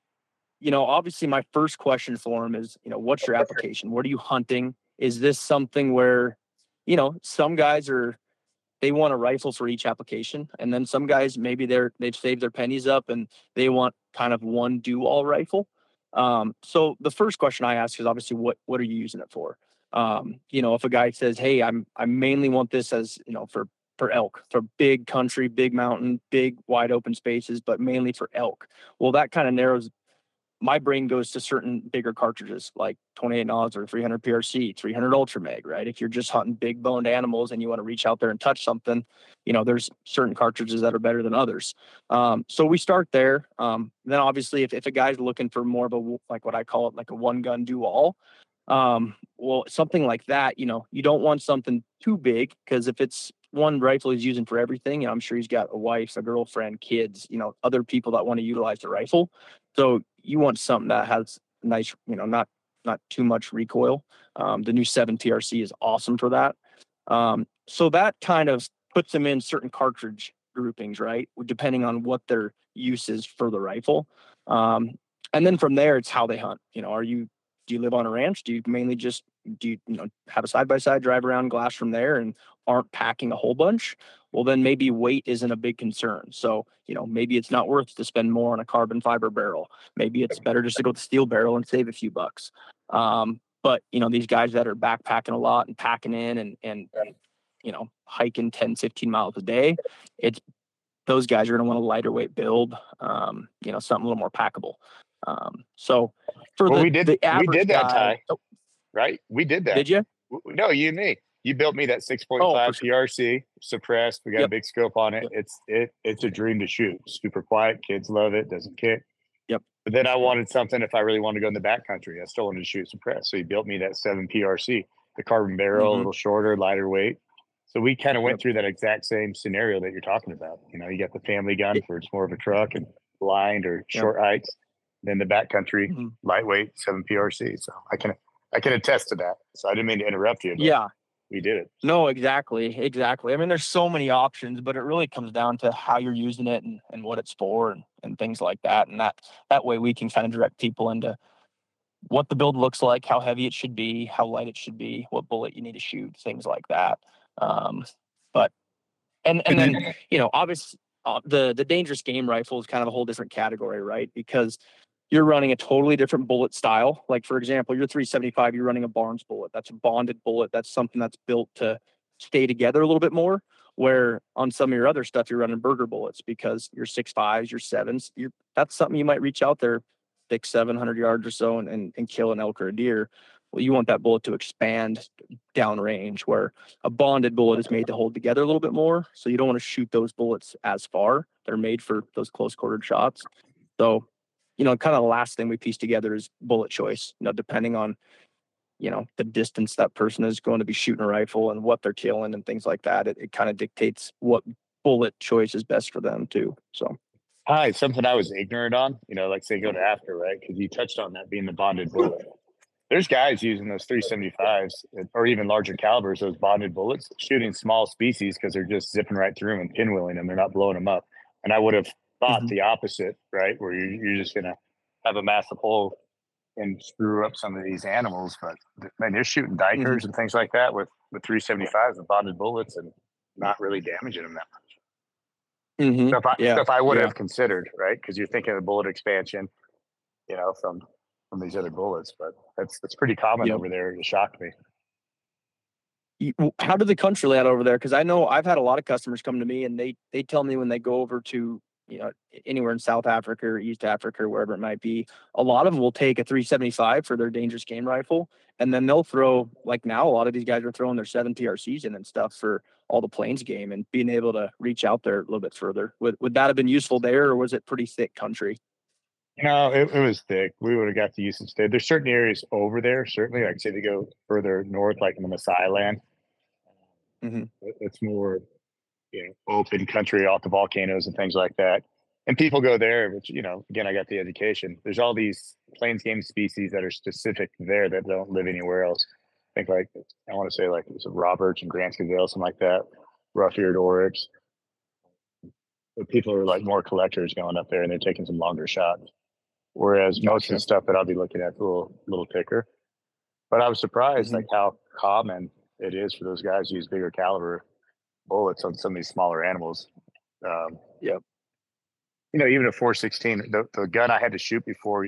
you know, obviously my first question for him is, you know, what's your application? What are you hunting? Is this something where, you know, some guys are, they want a rifle for each application. And then some guys, maybe they're, they've saved their pennies up and they want kind of one do all rifle. Um, so the first question I ask is obviously what, what are you using it for? Um, you know, if a guy says, hey, I'm, I mainly want this as, you know, for, for elk, for big country, big mountain, big wide open spaces, but mainly for elk. Well, that kind of narrows, my brain goes to certain bigger cartridges like twenty-eight Nods or three hundred P R C, three hundred Ultra Mag, right? If you're just hunting big boned animals and you want to reach out there and touch something, you know, there's certain cartridges that are better than others. Um, so we start there. Um, then obviously if, if a guy's looking for more of a, like what I call it, like a one gun do all, um, well, something like that, you know, you don't want something too big because if it's one rifle he's using for everything, I'm sure he's got a wife, a girlfriend, kids, you know, other people that want to utilize the rifle. So you want something that has nice, you know, not not too much recoil. Um, the new seven P R C is awesome for that. Um, so that kind of puts them in certain cartridge groupings, right? Depending on what their use is for the rifle. Um, and then from there, it's how they hunt. You know, are you do you live on a ranch? Do you mainly just do you, you know have a side by side drive around glass from there and aren't packing a whole bunch? Well, then maybe weight isn't a big concern. So, you know, maybe it's not worth to spend more on a carbon fiber barrel. Maybe it's better just to go with the steel barrel and save a few bucks. Um, but, you know, these guys that are backpacking a lot and packing in and, and, and you know, hiking ten, fifteen miles a day, it's those guys are going to want a lighter weight build, um, you know, something a little more packable. Um, so for well, the, we did, the average we did that, guy, Ty, right? We did that. Did you? No, you and me. You built me that six point five Oh, sure. P R C suppressed. We got Yep. a big scope on it. Yep. It's it it's a dream to shoot. Super quiet. Kids love it. Doesn't kick. Yep. But then I wanted something if I really wanted to go in the backcountry. I still wanted to shoot suppressed. So he built me that seven P R C, the carbon barrel, Mhm. a little shorter, lighter weight. So we kind of went Yep. through that exact same scenario that you're talking about. You know, you got the family gun It- for it's more of a truck and blind or Yep. short hikes. Then the backcountry, Mhm. lightweight, seven P R C. So I can I can attest to that. So I didn't mean to interrupt you. But Yeah. we did it. No, exactly. Exactly. I mean, there's so many options, but it really comes down to how you're using it and, and what it's for and, and things like that. And that, that way we can kind of direct people into what the build looks like, how heavy it should be, how light it should be, what bullet you need to shoot, things like that. Um, but, and, and then, you know, obviously uh, the, the dangerous game rifle is kind of a whole different category, right? Because you're running a totally different bullet style. Like, for example, your three seventy-five, you're running a Barnes bullet. That's a bonded bullet. That's something that's built to stay together a little bit more. Where on some of your other stuff, you're running burger bullets because your six fives, your sevens, you're, that's something you might reach out there six, seven hundred yards or so and, and, and kill an elk or a deer. Well, you want that bullet to expand downrange, where a bonded bullet is made to hold together a little bit more. So you don't want to shoot those bullets as far. They're made for those close quartered shots. So, you know, kind of the last thing we piece together is bullet choice, you know, depending on, you know, the distance that person is going to be shooting a rifle and what they're killing and things like that. It, it kind of dictates what bullet choice is best for them too. So. Hi, something I was ignorant on, you know, like say go to after, right? Because you touched on that being the bonded bullet. There's guys using those three seventy-fives or even larger calibers, those bonded bullets, shooting small species because they're just zipping right through them and pinwheeling them. They're not blowing them up. And I would have thought mm-hmm. the opposite, right? Where you're, you're just going to have a massive hole and screw up some of these animals. But man, you're shooting dikers mm-hmm. and things like that with, with three seventy-fives and bonded bullets and not really damaging them that much. Mm-hmm. Stuff I, yeah. stuff I would yeah. have considered, right? Because you're thinking of bullet expansion, you know, from from these other bullets. But that's that's pretty common yep. over there. It shocked me. How did the country lay out over there? Because I know I've had a lot of customers come to me and they they tell me when they go over to, you know, anywhere in South Africa or East Africa or wherever it might be, a lot of them will take a three seventy-five for their dangerous game rifle. And then they'll throw, like now, a lot of these guys are throwing their seven T R Cs in and stuff for all the plains game and being able to reach out there a little bit further. Would, would that have been useful there, or was it pretty thick country? You know, it, it was thick. We would have got to Houston State. There's certain areas over there, certainly. Like say they go further north, like in the Maasai land. Mm-hmm. It's more, you know, open country off the volcanoes and things like that. And people go there, which, you know, again, I got the education. There's all these plains game species that are specific there that don't live anywhere else. I think like, I want to say like it's a Roberts and Grant's gazelle, something like that, rough-eared oryx. But people are like more collectors going up there and they're taking some longer shots. Whereas gotcha. Most of the stuff that I'll be looking at is a little, little thicker. But I was surprised mm-hmm. like how common it is for those guys to use bigger caliber bullets on some of these smaller animals. Um, yep. You know, even a four sixteen, the, the gun I had to shoot before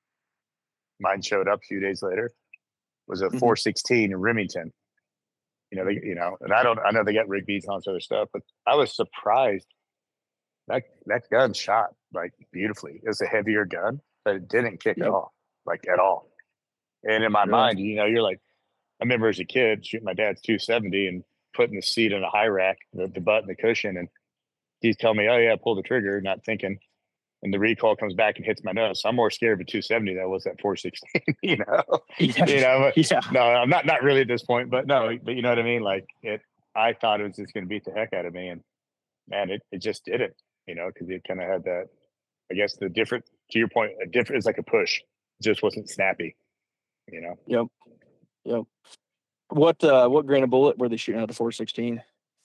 mine showed up a few days later was a mm-hmm. four sixteen in Remington. You know, they, you know, and I don't, I know they got rig beads and all this other stuff, but I was surprised that that gun shot like beautifully. It was a heavier gun, but it didn't kick yep. off like at all. And in my really? mind, you know, you're like, I remember as a kid shooting my dad's two seventy and putting the seat in a high rack, the, the butt and the cushion, and he's telling me, "Oh yeah, pull the trigger," not thinking, and the recoil comes back and hits my nose. So I'm more scared of a two seventy than I was that four sixteen. You know, yeah. you know. Yeah. No, I'm not not really at this point, but no, but you know what I mean. Like it, I thought it was just going to beat the heck out of me, and man, it it just didn't. You know, because it kind of had that. I guess the different, to your point, a different is like a push. It just wasn't snappy. You know. Yep. Yep. What uh, what grain of bullet were they shooting out of the four sixteen?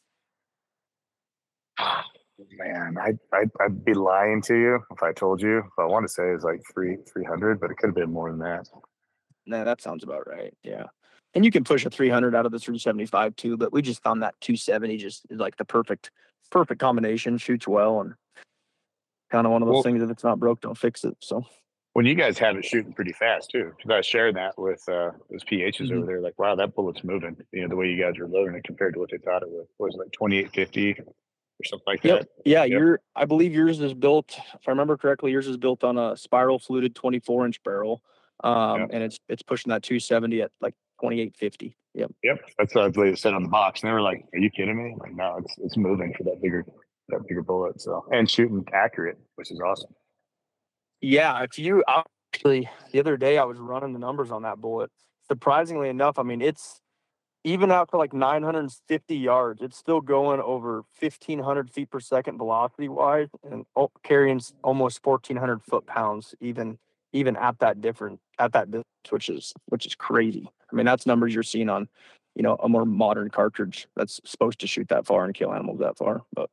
Man, I'd, I'd, I'd be lying to you if I told you. If I want to say it's like three three hundred, but it could have been more than that. Nah, that sounds about right. Yeah, and you can push a three hundred out of the three seventy-five too. But we just found that two seventy just is like the perfect perfect combination. Shoots well and kind of one of those well, things. If it's not broke, don't fix it. So. When you guys have it shooting pretty fast too, because I was sharing that with uh, those P Hs mm-hmm. over there. Like, wow, that bullet's moving. You know, the way you guys are loading it compared to what they thought it was. What was it, like twenty-eight fifty or something like yep. that? Yeah, yep. your I believe yours is built. If I remember correctly, yours is built on a spiral fluted twenty-four inch barrel, um, yep. and it's it's pushing that two seventy at like twenty-eight fifty. Yep. Yep. That's what I believe it said on the box, and they were like, "Are you kidding me?" I'm like, no, it's it's moving for that bigger that bigger bullet. So and shooting accurate, which is awesome. Yeah, if you. I, Actually, the other day I was running the numbers on that bullet. Surprisingly enough, I mean, it's even out to like nine hundred fifty yards. It's still going over fifteen hundred feet per second velocity wise and carrying almost fourteen hundred foot pounds, even even at that different at that distance, which is which is crazy. I mean, that's numbers you're seeing on you know, a more modern cartridge that's supposed to shoot that far and kill animals that far. But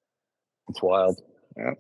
it's wild. Yeah.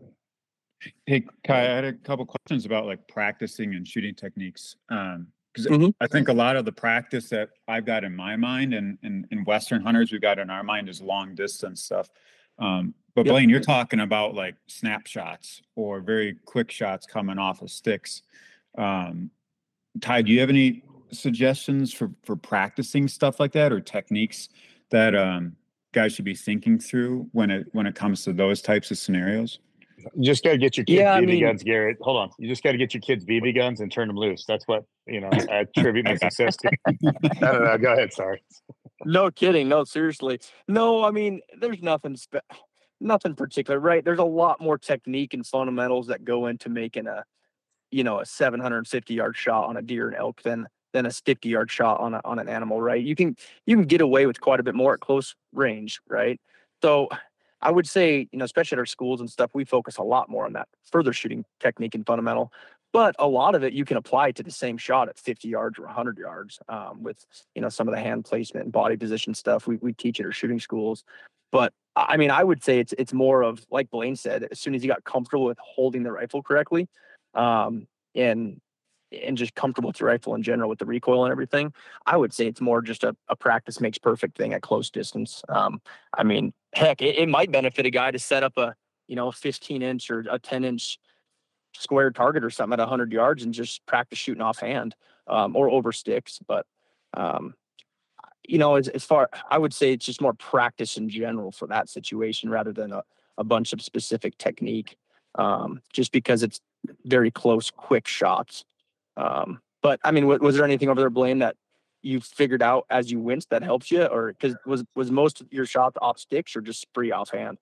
Hey, Kai, I had a couple questions about like practicing and shooting techniques. Um, because mm-hmm. I think a lot of the practice that I've got in my mind and in, in Western hunters we've got in our mind is long distance stuff. Um, but Yep. Blaine, you're talking about like snapshots or very quick shots coming off of sticks. Um, Ty, do you have any suggestions for, for practicing stuff like that or techniques that um, guys should be thinking through when it when it comes to those types of scenarios? You just got to get your kids Yeah, I B B mean- guns, Garrett. Hold on. You just got to get your kids B B guns and turn them loose. That's what, you know, I attribute my success to. I don't know. Go ahead. Sorry. No kidding. No, seriously. No, I mean, there's nothing, spe- nothing particular, right? There's a lot more technique and fundamentals that go into making a, you know, a seven hundred fifty yard shot on a deer and elk than than a fifty yard shot on a, on an animal, right? You can you can get away with quite a bit more at close range, right? So I would say, you know, especially at our schools and stuff, we focus a lot more on that further shooting technique and fundamental. But a lot of it you can apply to the same shot at fifty yards or one hundred yards um, with, you know, some of the hand placement and body position stuff we we teach at our shooting schools. But I mean, I would say it's it's more of, like Blaine said, as soon as you got comfortable with holding the rifle correctly, um, and and just comfortable with the rifle in general with the recoil and everything, I would say it's more just a, a practice makes perfect thing at close distance. Um, I mean, heck, it, it might benefit a guy to set up a, you know, fifteen inch or a ten inch square target or something at one hundred yards and just practice shooting offhand um, or over sticks. But, um, you know, as, as far, I would say it's just more practice in general for that situation rather than a, a bunch of specific technique, um, just because it's very close, quick shots. Um, but I mean, w- was there anything over there, Blaine, that you figured out as you went that helps you, or because was was most of your shots off sticks or just spree offhand?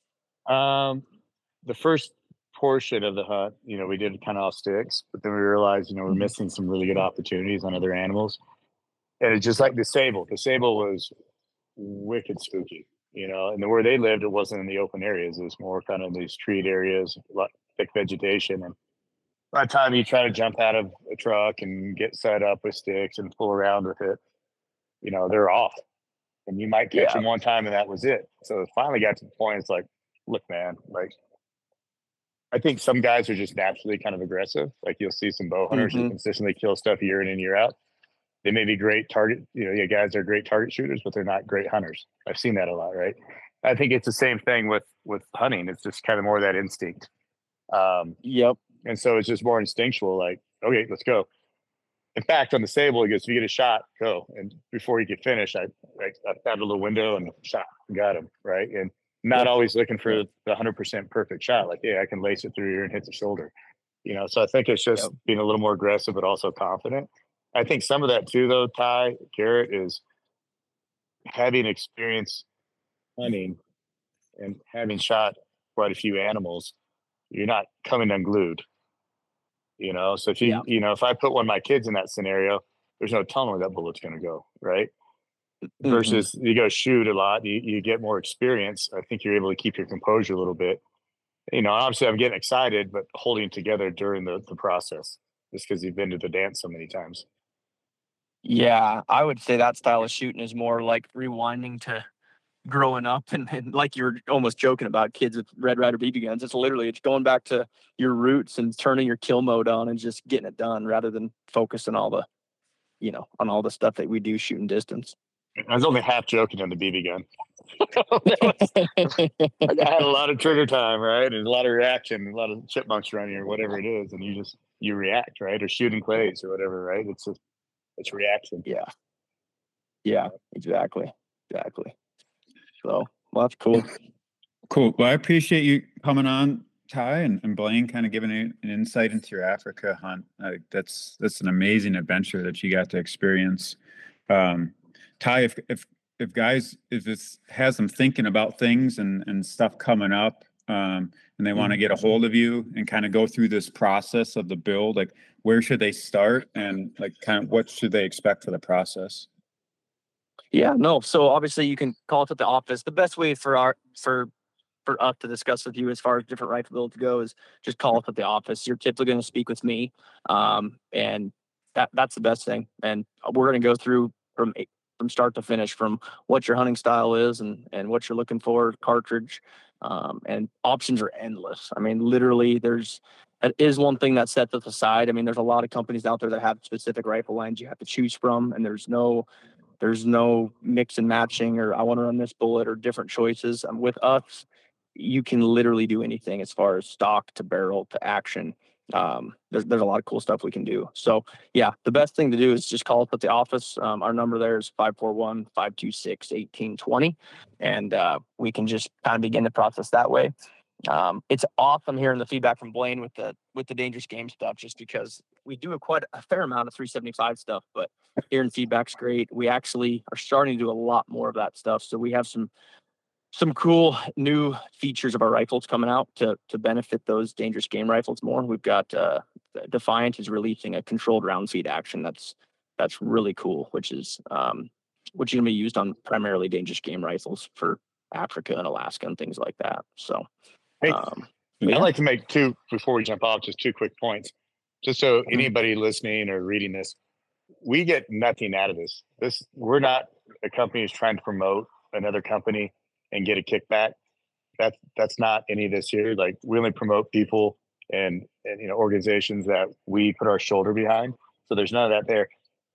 Um, the first portion of the hunt, you know, we did kind of off sticks, but then we realized, you know, we're missing some really good opportunities on other animals. And it's just like the sable. The sable was wicked spooky, you know, and where they lived, it wasn't in the open areas. It was more kind of these treed areas, a lot thick vegetation. And by the time you try to jump out of a truck and get set up with sticks and fool around with it, you know, they're off. And you might catch Yeah. them one time and that was it. So it finally got to the point, it's like, look, man, like, I think some guys are just naturally kind of aggressive. Like you'll see some bow hunters Mhm. who consistently kill stuff year in and year out. They may be great target, you know, yeah, guys are great target shooters, but they're not great hunters. I've seen that a lot, right? I think it's the same thing with with hunting. It's just kind of more that instinct. Um, Yep. and so it's just more instinctual, like, okay, let's go. In fact, on the sable, he goes, if you get a shot, go. And before you get finished, I, I, I found a little window and shot, got him, right? And not Yep. always looking for the one hundred percent perfect shot. Like, yeah, I can lace it through here and hit the shoulder. You know, so I think it's just Yep. being a little more aggressive, but also confident. I think some of that too, though, Ty, Garrett, is having experience hunting and having shot quite a few animals. You're not coming unglued, you know? So if you, Yeah. you know, if I put one of my kids in that scenario, there's no telling where that bullet's going to go, right? Mhm. Versus you go shoot a lot, you, you get more experience. I think you're able to keep your composure a little bit. You know, obviously I'm getting excited, but holding together during the, the process just because you've been to the dance so many times. Yeah, I would say that style of shooting is more like rewinding to growing up and, and like you're almost joking about kids with Red Ryder B B guns. It's literally it's going back to your roots and turning your kill mode on and just getting it done rather than focusing all the, you know, on all the stuff that we do shooting distance. I was only half joking on the B B gun. I had a lot of trigger time, right? And a lot of reaction, a lot of chipmunks around you or whatever it is, and you just you react, right? Or shooting clays or whatever, right? It's just it's reaction. Yeah. Yeah, exactly. Exactly. So well, that's cool. Cool. Well, I appreciate you coming on, Ty, and, and Blaine, kind of giving a, an insight into your Africa hunt. Uh, that's that's an amazing adventure that you got to experience. Um, Ty, if if if guys, if this has them thinking about things and and stuff coming up, um, and they want to get a hold of you and kind of go through this process of the build, like where should they start and like kind of what should they expect for the process? Yeah, no. So obviously you can call us at the office. The best way for our for for us to discuss with you as far as different rifle builds go is just call us at the office. You're typically going to speak with me, um, and that that's the best thing. And we're going to go through from from start to finish, from what your hunting style is and, and what you're looking for, cartridge, um, and options are endless. I mean, literally there's, that is one thing that sets us aside. I mean, there's a lot of companies out there that have specific rifle lines you have to choose from, and there's no, there's no mix and matching, or I want to run this bullet, or different choices. Um, with us, you can literally do anything as far as stock to barrel to action. Um, there's, there's a lot of cool stuff we can do. So yeah, the best thing to do is just call us at the office. Um, our number there is five four one, five two six, one eight two zero. And uh, we can just kind of begin the process that way. Um, it's awesome hearing the feedback from Blaine with the with the dangerous game stuff, just because we do a quite a fair amount of three seventy-five stuff, but hearing feedback's great. We actually are starting to do a lot more of that stuff. So we have some some cool new features of our rifles coming out to to benefit those dangerous game rifles more. We've got uh, Defiant is releasing a controlled round feed action that's that's really cool, which is um, which is going to be used on primarily dangerous game rifles for Africa and Alaska and things like that. So. Hey, Um, I'd yeah. like to make two, before we jump off, just two quick points. Just so Mhm. anybody listening or reading this, we get nothing out of this. This we're not a company who's trying to promote another company and get a kickback. That's that's not any of this here. Like, we only promote people and, and you know, organizations that we put our shoulder behind. So there's none of that there.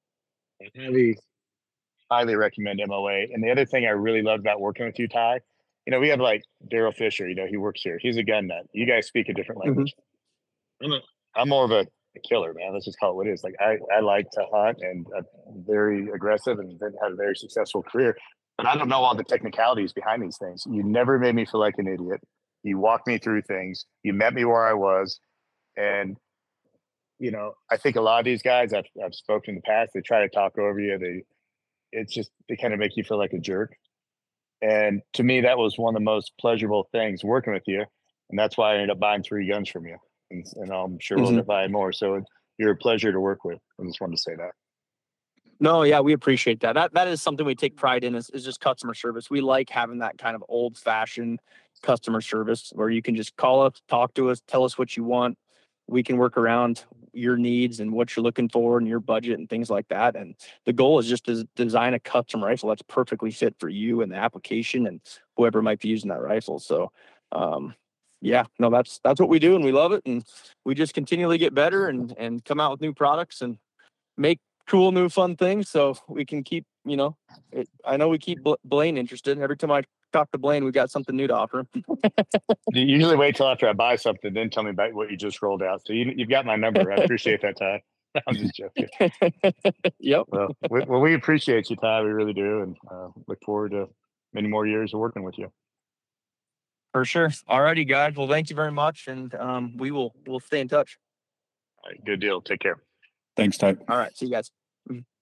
I highly, highly recommend M O A. And the other thing I really loved about working with you, Ty, you know, we have like Daryl Fisher, you know, he works here. He's a gun nut. You guys speak a different language. I'm, a, I'm more of a, a killer, man. Let's just call it what it is. Like, I, I like to hunt, and I'm very aggressive and then had a very successful career. But I don't know all the technicalities behind these things. You never made me feel like an idiot. You walked me through things. You met me where I was. And, you know, I think a lot of these guys I've, I've spoken in the past, they try to talk over you. They, it's just, they kind of make you feel like a jerk. And to me, that was one of the most pleasurable things working with you. And that's why I ended up buying three guns from you. And, and I'm sure we'll Mhm. end up buying more. So you're a pleasure to work with. I just wanted to say that. No, yeah, we appreciate that. That that is something we take pride in, is, is just customer service. We like having that kind of old fashioned customer service where you can just call us, talk to us, tell us what you want. We can work around your needs and what you're looking for and your budget and things like that. And the goal is just to design a custom rifle that's perfectly fit for you and the application and whoever might be using that rifle. So, um, yeah, no, that's that's what we do, and we love it. And we just continually get better and and come out with new products and make cool new fun things, so we can keep, you know, it, I know we keep Bl- Blaine interested. Every time I talk to Blaine, we got something new to offer. You usually wait till after I buy something, then tell me about what you just rolled out. So you, you've got my number. I appreciate that, Ty. I'm just joking. Yep. Well, we, well, we appreciate you, Ty. We really do. And uh, look forward to many more years of working with you. For sure. Alrighty, guys. Well, thank you very much, and um, we will we'll stay in touch. All right, good deal. Take care. Thanks, Ty. All right. See you guys.